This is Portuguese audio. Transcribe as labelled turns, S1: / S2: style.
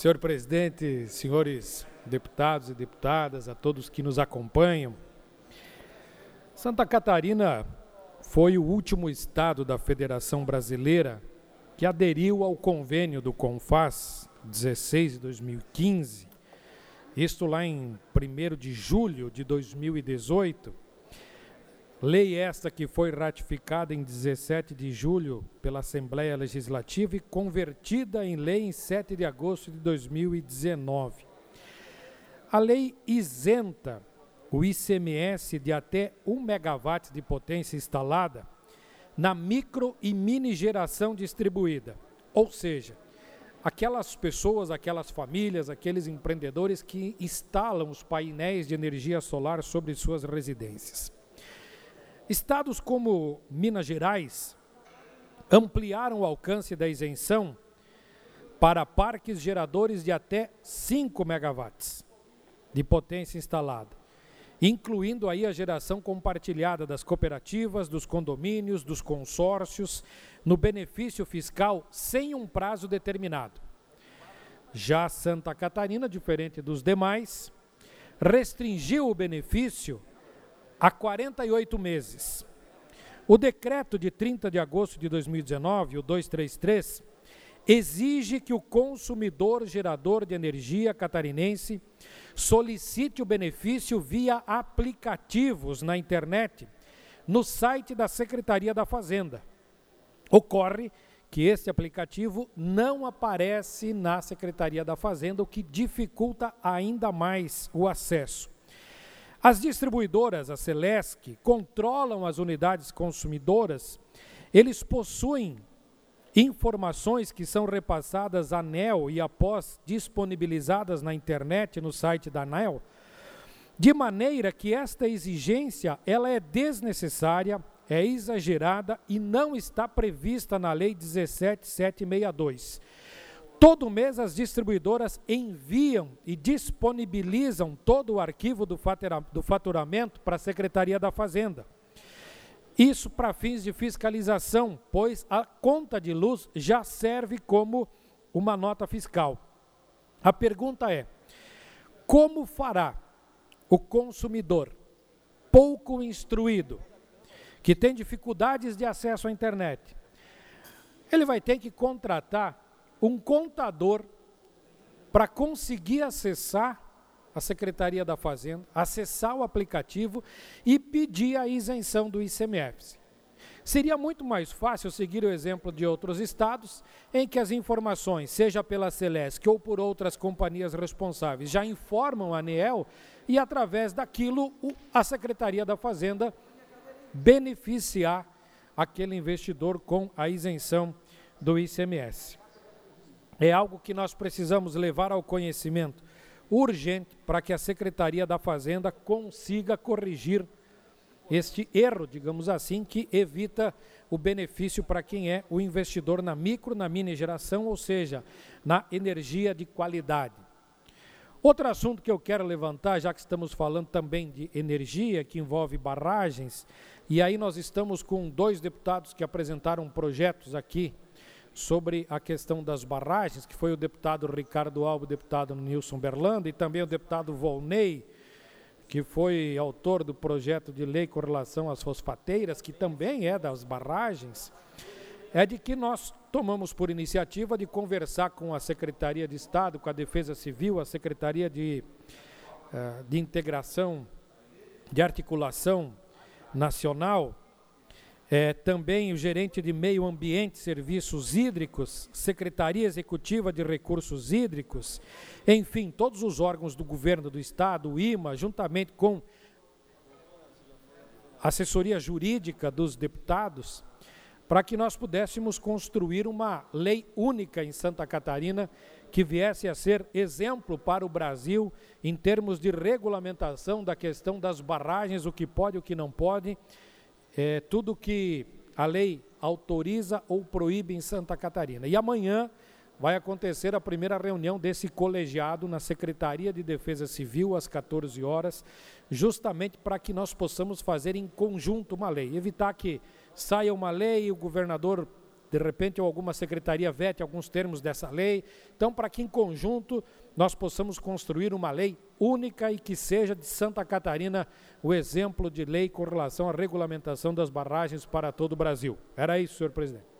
S1: Senhor presidente, senhores deputados e deputadas, a todos que nos acompanham. Santa Catarina foi o último estado da Federação Brasileira que aderiu ao convênio do CONFAS 16 de 2015, isto lá em 1º de julho de 2018, lei esta que foi ratificada em 17 de julho pela Assembleia Legislativa e convertida em lei em 7 de agosto de 2019. A lei isenta o ICMS de até 1 megawatt de potência instalada na micro e mini geração distribuída, ou seja, aquelas pessoas, aquelas famílias, aqueles empreendedores que instalam os painéis de energia solar sobre suas residências. Estados como Minas Gerais ampliaram o alcance da isenção para parques geradores de até 5 megawatts de potência instalada, incluindo aí a geração compartilhada das cooperativas, dos condomínios, dos consórcios, no benefício fiscal sem um prazo determinado. Já Santa Catarina, diferente dos demais, restringiu o benefício a 48 meses. O decreto de 30 de agosto de 2019, o 233, exige que o consumidor gerador de energia catarinense solicite o benefício via aplicativos na internet, no site da Secretaria da Fazenda. Ocorre que este aplicativo não aparece na Secretaria da Fazenda, o que dificulta ainda mais o acesso. As distribuidoras, a Celesc, controlam as unidades consumidoras, eles possuem informações que são repassadas à ANEEL e após disponibilizadas na internet, no site da ANEEL, de maneira que esta exigência ela é desnecessária, é exagerada e não está prevista na Lei 17.762. Todo mês as distribuidoras enviam e disponibilizam todo o arquivo do faturamento para a Secretaria da Fazenda. Isso para fins de fiscalização, pois a conta de luz já serve como uma nota fiscal. A pergunta é: como fará o consumidor pouco instruído, que tem dificuldades de acesso à internet? Ele vai ter que contratar um contador para conseguir acessar a Secretaria da Fazenda, acessar o aplicativo e pedir a isenção do ICMS. Seria muito mais fácil seguir o exemplo de outros estados, em que as informações, seja pela Celesc ou por outras companhias responsáveis, já informam a ANEEL e, através daquilo, a Secretaria da Fazenda beneficiar aquele investidor com a isenção do ICMS. É algo que nós precisamos levar ao conhecimento urgente para que a Secretaria da Fazenda consiga corrigir este erro, digamos assim, que evita o benefício para quem é o investidor na micro, na mini geração, ou seja, na energia de qualidade. Outro assunto que eu quero levantar, já que estamos falando também de energia, que envolve barragens, e aí nós estamos com 2 deputados que apresentaram projetos aqui sobre a questão das barragens, que foi o deputado Ricardo Alba, o deputado Nilson Berlanda, e também o deputado Volney, que foi autor do projeto de lei com relação às fosfateiras, que também é das barragens, é de que nós tomamos por iniciativa de conversar com a Secretaria de Estado, com a Defesa Civil, a Secretaria de Integração, de Articulação Nacional, também o gerente de Meio Ambiente e Serviços Hídricos, Secretaria Executiva de Recursos Hídricos, enfim, todos os órgãos do governo do estado, o IMA, juntamente com a assessoria jurídica dos deputados, para que nós pudéssemos construir uma lei única em Santa Catarina que viesse a ser exemplo para o Brasil em termos de regulamentação da questão das barragens, o que pode e o que não pode, tudo que a lei autoriza ou proíbe em Santa Catarina. E amanhã vai acontecer a primeira reunião desse colegiado na Secretaria de Defesa Civil, às 14 horas, justamente para que nós possamos fazer em conjunto uma lei, evitar que saia uma lei e o governador de repente alguma secretaria vete alguns termos dessa lei. Então, para que em conjunto nós possamos construir uma lei única e que seja de Santa Catarina o exemplo de lei com relação à regulamentação das barragens para todo o Brasil. Era isso, senhor presidente.